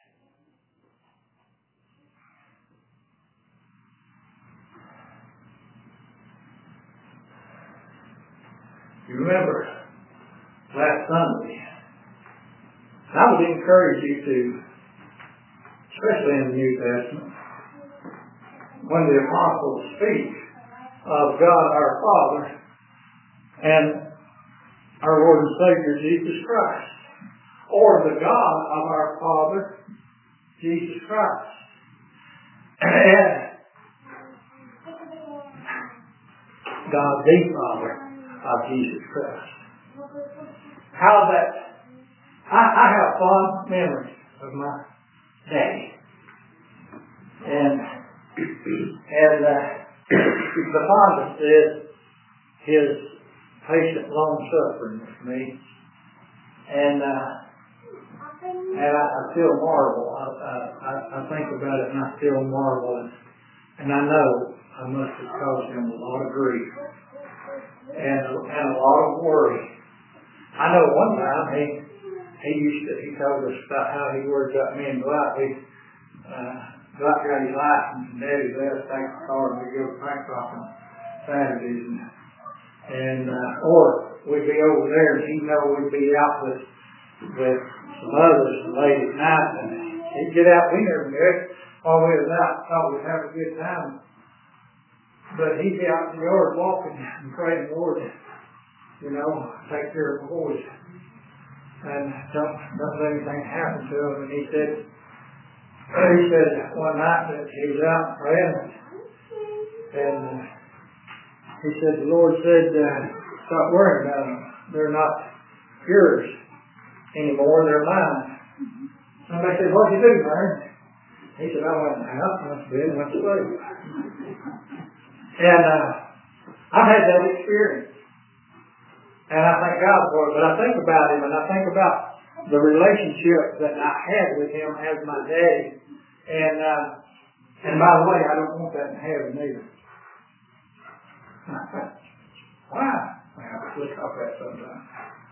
You remember last Sunday, I would encourage you to, especially in the New Testament, when the apostles speak of God our Father and our Lord and Savior Jesus Christ, or the God of our Father Jesus Christ. And God the Father of Jesus Christ. How that, I, I have fond memories of my daddy. And, and uh, the fondest is his patient long suffering with me. And, uh, and I, I still marvel. I, I, I think about it and I still marvel at, And I know I must have caused him a lot of grief and, and a lot of worry. I know one time he he used to, he told us about how he worried about me and Dwight. We uh, Dwight got his license and Daddy let us take the car and we'd go bank robbing Saturdays. And, and uh, or we'd be over there and he'd know we'd be out with with some others late at night, and he'd get out. We never knew it. While we was out, thought we'd have a good time. But he'd be out in the yard walking and praying the Lord, you know, take care of the boys. And don't, don't let anything happen to him. And he said, he said one night that he was out praying, and uh, he said, the Lord said, uh, stop worrying about them. They're not yours anymore, they're mine. Somebody said, what'd you do, man? He said, I went in the house, went to bed, and went to sleep. And uh, I've had that experience. And I thank God for it. But I think about him, and I think about the relationship that I had with him as my daddy. And uh, and by the way, I don't want that in heaven either. Why? Well, let's talk about that sometime.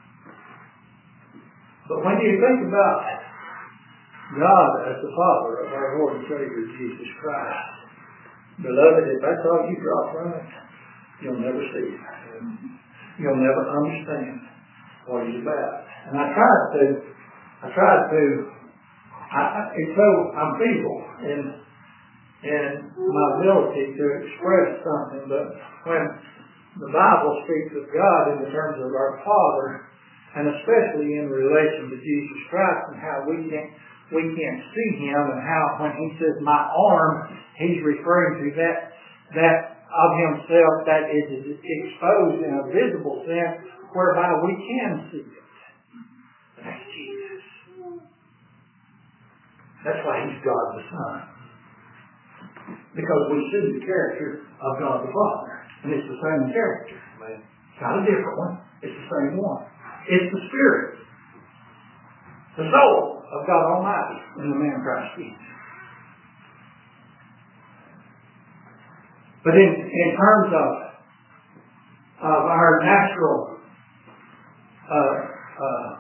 But when you think about God as the Father of our Lord and Savior Jesus Christ, beloved, if that's all you draw from it, you'll never see it. You'll never understand what He's about. And I tried to, I tried to, I, it's so I'm feeble in, in my ability to express something, but when the Bible speaks of God in the terms of our Father, and especially in relation to Jesus Christ and how we can't, we can't see Him, and how when He says my arm, He's referring to that, that of Himself that is exposed in a visible sense whereby we can see it. That's Jesus. That's why He's God the Son. Because we see the character of God the Father. And it's the same character. It's not a different one. It's the same one. It's the Spirit, the soul of God Almighty in the man Christ Jesus. But in, in terms of, of our natural uh, uh,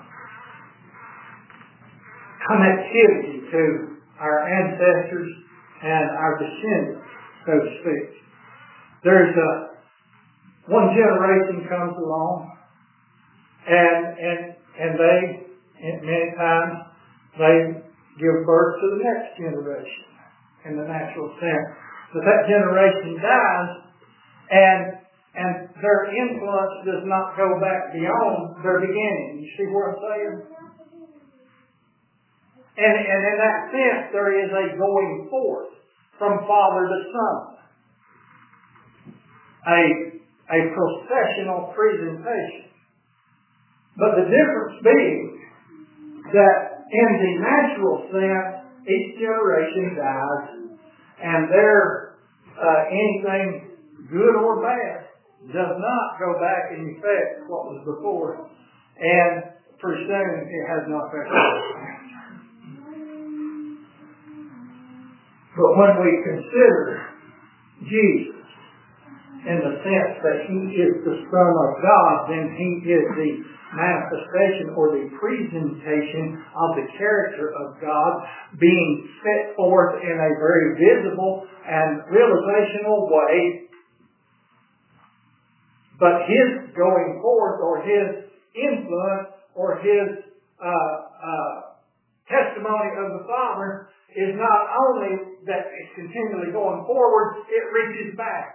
connectivity to our ancestors and our descendants, so to speak, there's a one generation comes along. And and and they, many times, they give birth to the next generation in the natural sense. But that generation dies, and and their influence does not go back beyond their beginning. You see what I'm saying? And and in that sense, there is a going forth from father to son, a a processional presentation. But the difference being that in the natural sense, each generation dies, and their uh, anything good or bad does not go back and affect what was before, and pretty soon it has no effect on the future. But when we consider Jesus in the sense that He is the Son of God, then He is the manifestation or the presentation of the character of God being set forth in a very visible and realizational way. But His going forth or His influence or His uh, uh, testimony of the Father is not only that it's continually going forward, it reaches back.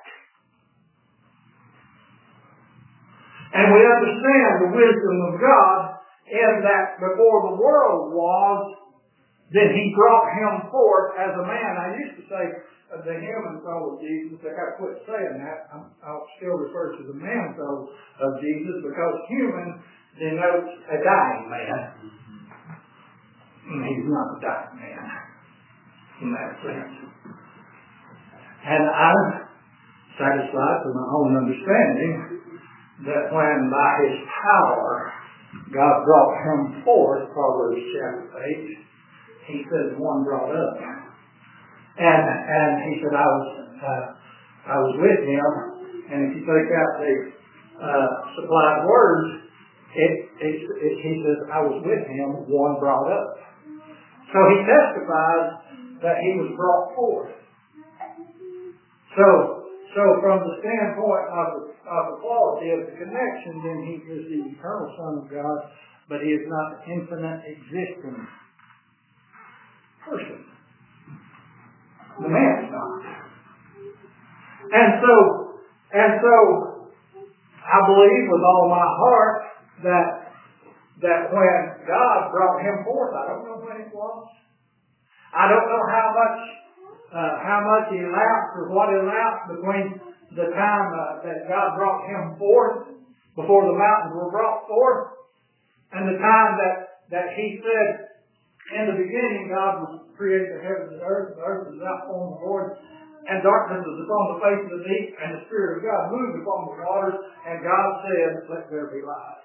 And we understand the wisdom of God in that before the world was, then He brought Him forth as a man. I used to say uh, the human soul of Jesus. I got to quit saying that. I'm, I'll still refer to the man soul of Jesus because human denotes a dying man. And He's not a dying man in that sense. And I'm satisfied with my own understanding that when by His power God brought Him forth, Proverbs chapter eight, He says one brought up. And and He said, I was uh, I was with him, and if you take out the uh, supplied words, it, it, it, he says, I was with him, one brought up. So he testifies that he was brought forth. So, so from the standpoint of the, of the quality of the connection, then he is the eternal Son of God, but he is not the infinite existing person. The man is not. And so, and so, I believe with all my heart that that when God brought him forth, I don't know when it was. I don't know how much uh, how much elapsed or what elapsed between the time uh, that God brought him forth, before the mountains were brought forth, and the time that, that he said, in the beginning God was created the heavens and earth, and the earth was out form of the Lord, and darkness was upon the face of the deep, and the Spirit of God moved upon the waters, and God said, let there be light.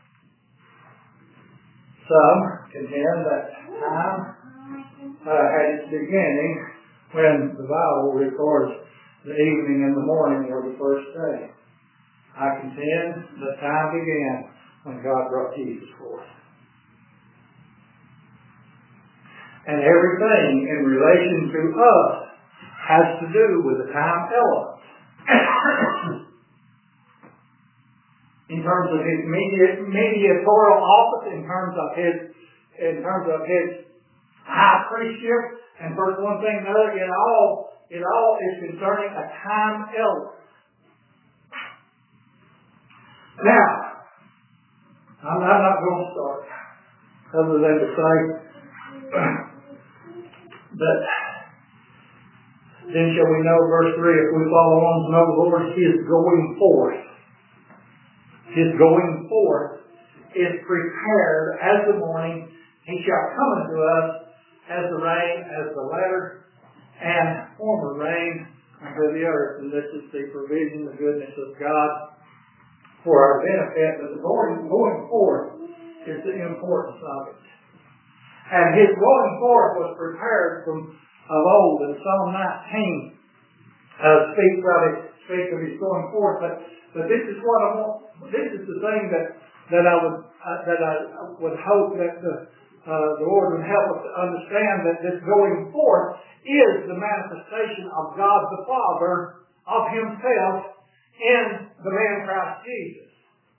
Some contend that time uh, had its beginning when the Bible records the evening and the morning were the first day. I contend that time began when God brought Jesus forth. And everything in relation to us has to do with the time element. In terms of his media, mediatorial office, in terms of his, in terms of his high priestship, and first one thing and another, it all, it all is concerning a time element. Now, I'm, I'm not going to start other than to say that then shall we know, verse three, if we follow on to know the Lord, his going forth. His going forth is prepared as the morning. He shall come unto us as the rain, as the latter and former rain unto the earth. And this is the provision, the goodness of God for our benefit. But the going, going forth is the importance of it. And his going forth was prepared from of old. In Psalm nineteen uh, speaks of it, speaks of his going forth. But but this is what I want. This is the thing that that I would uh, that I would hope that the uh, the Lord would help us to understand, that this going forth is the manifestation of God the Father of Himself in the man Christ Jesus.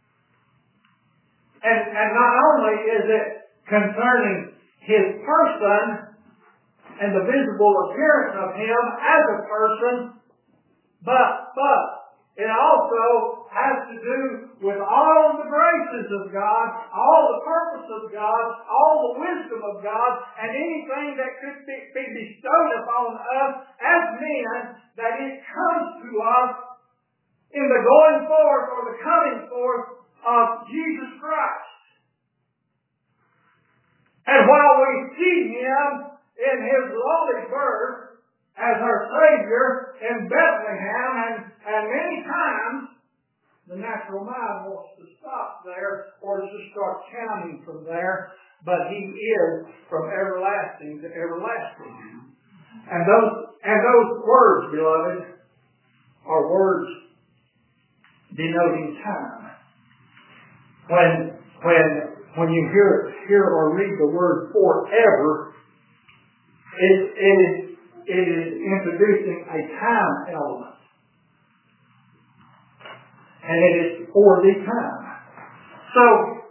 And and not only is it concerning His person and the visible appearance of Him as a person, but, but, it also has to do with all the graces of God, all the purpose of God, all the wisdom of God, and anything that could be, be bestowed upon us as men, that it comes to us in the going forth or the coming forth of Jesus Christ. And while we see Him in His lowly birth as our Savior in Bethlehem, and, and many times the natural mind wants to stop there or to start counting from there, but He is from everlasting to everlasting. And those and those words, beloved, are words denoting time. When when when you hear hear or read the word forever, it, it is it is introducing a time element. And it is for the time. So,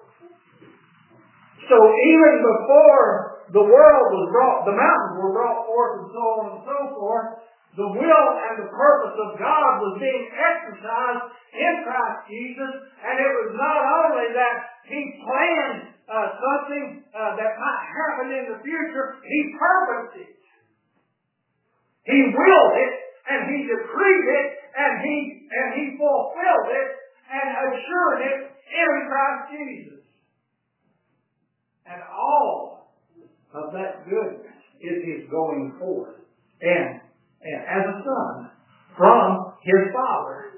so even before the world was brought, the mountains were brought forth and so on and so forth, the will and the purpose of God was being exercised in Christ Jesus, and it was not only that He planned uh, something uh, that might happen in the future, He purposed it. He willed it, and He decreed it, and He and He fulfilled it, and assured it in Christ Jesus. And all of that goodness is His going forth, and, and as a son from His Father.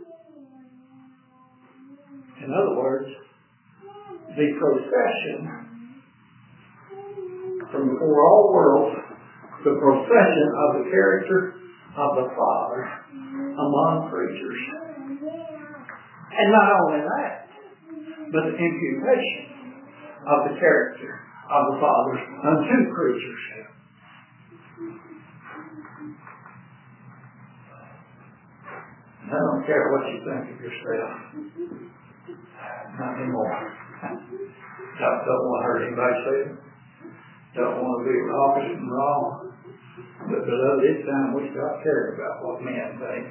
In other words, the procession from before all worlds, the procession of the character of the Father among preachers. And not only that, but the imputation of the character of the fathers unto preachers. I don't care what you think of yourself. Not anymore. Don't, don't want to hurt anybody's feelings. Don't want to be raucous and wrong. But beloved, it's time we stop caring about what men think.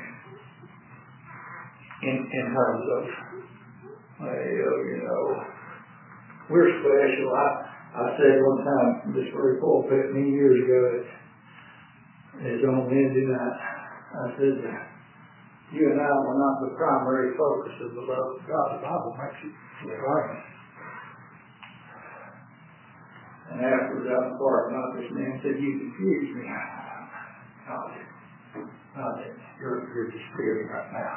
In, in terms of, well, you know, we're special. I, I said one time, this very pulpit many years ago, it, it's on Wednesday night, I said, you and I were not the primary focus of the love of God. The Bible makes it right. And afterwards, out in the parking lot, this man said, you confuse me. God, God, you're, you're disappearing right now.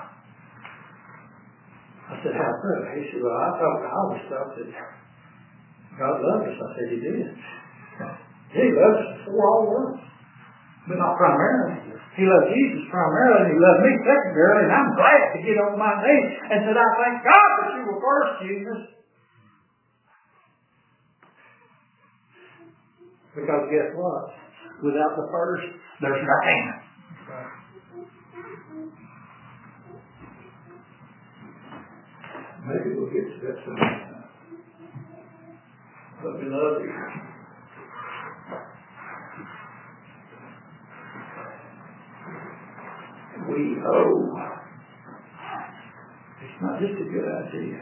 I said, how so? He said, well, I thought I always thought that God loved us. I said, he did. He loves us before all the world. But not primarily. He loved Jesus primarily, and he loved me secondarily, and I'm glad to get on my knees and said, I thank God that you were first, Jesus. Because guess what? Without the first, there's nothing. Maybe we'll get to that sometime. But we love you. We owe. It's not just a good idea.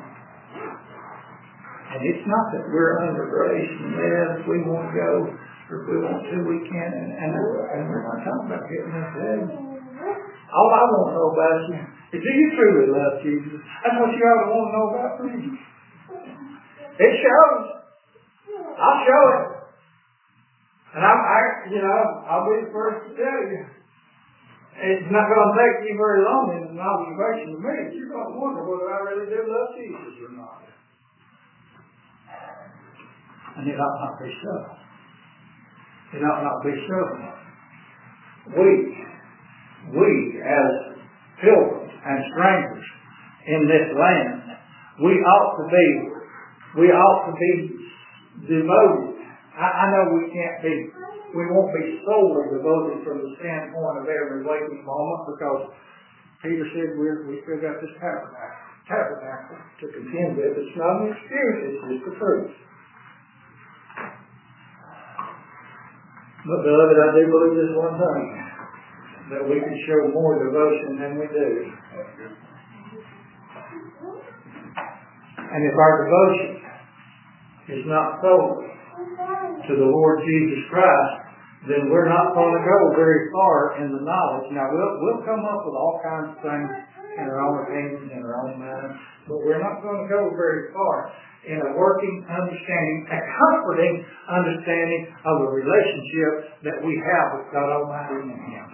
And it's not that we're under grace and yeah, if we want to go or if we want to, we can. And, and, and we're not talking about getting us heaven. All I want to know about you is do you truly love Jesus? That's what you ought to want to know about me. It shows. I'll show it. And I'm, I, you know, I'll be the first to tell you. It's not going to take you very long in an observation of me. You're going to wonder whether I really do love Jesus or not. And it ought not be so. It ought not be so. We, we as pilgrims and strangers in this land, we ought to be, we ought to be devoted. I, I know we can't be, we won't be solely devoted from the standpoint of every waking moment because Peter said we're, we still got this tabernacle, tabernacle to contend with. It's not an excuse, it's just the truth. But beloved, I do believe this one thing, that we can show more devotion than we do. And if our devotion is not solely to the Lord Jesus Christ, then we're not going to go very far in the knowledge. Now, we'll, we'll come up with all kinds of things in our own opinions, in our own minds, but we're not going to go very far in a working understanding, a comforting understanding of the relationship that we have with God Almighty and Him.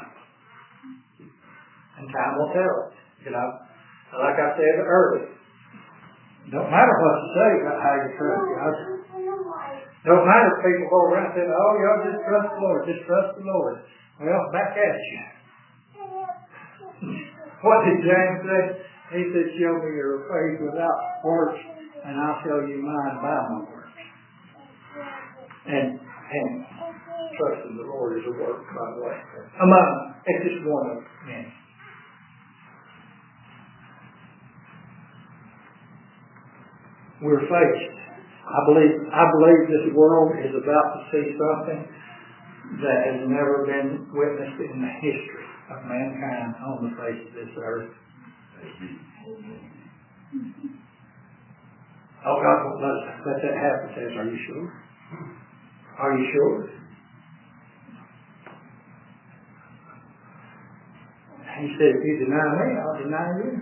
And time will tell us. You know, like I said earlier, don't matter what you say about how you trust God. Don't matter if people go around and say, oh, y'all just trust the Lord, just trust the Lord. Well, back at you. What did James say? He said, show me your faith without works, and I'll show you mine by my works. And, and trusting the Lord is a work, by the way. Among, it's just one of many. We're faced. I believe, I believe this world is about to see something that has never been witnessed in the history of mankind on the face of this earth. Oh, God won't let, let that happen. Says, are you sure? Are you sure? He said, if you deny me, I'll deny you.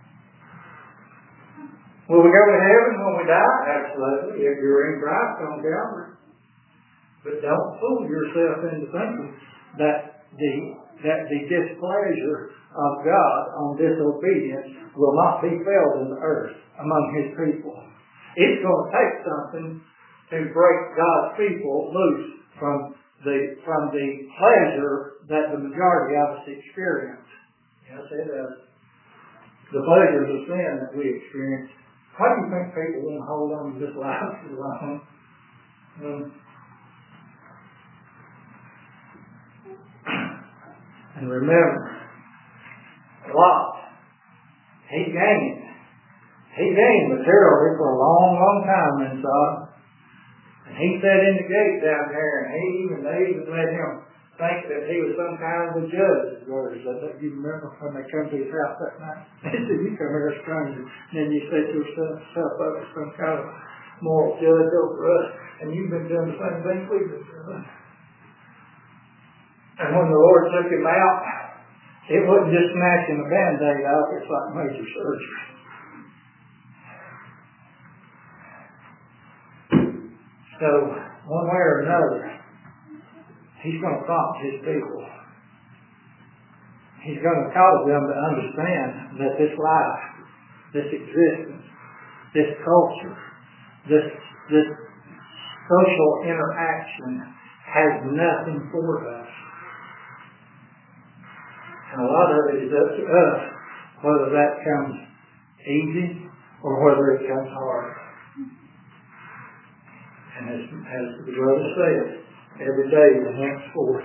Will we go to heaven when we die? Absolutely. If you're in Christ on Calvary. But don't fool yourself into thinking that the that the displeasure of God on disobedience will not be felt in the earth among His people. It's going to take something to break God's people loose from the from the pleasure that the majority of us experience I said, uh, the pleasures of sin that we experience. Why do you think people want to hold on to this life so long? Um, and remember, Lot, he gained. He gained materially for a long, long time in Sodom. And he sat in the gate down there, and he even, they even let him think that he was some kind of a judge. Brothers, I think you remember when they come to his house that night. They said, you come here a stranger, and then you set yourself up as some kind of moral judge over us, and you've been doing the same thing we've been doing. And when the Lord took him out, it wasn't just snatching a band-aid out, it's like major surgery. So, one way or another, he's going to prompt his people. He's going to cause them to understand that this life, this existence, this culture, this, this social interaction has nothing for us. And a lot of it is up to us whether that comes easy or whether it comes hard. And as, as the brother said, every day is henceforth.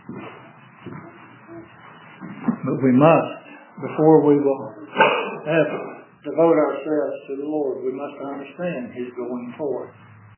But we must, before we will have, devote ourselves to the Lord, we must understand His going forth.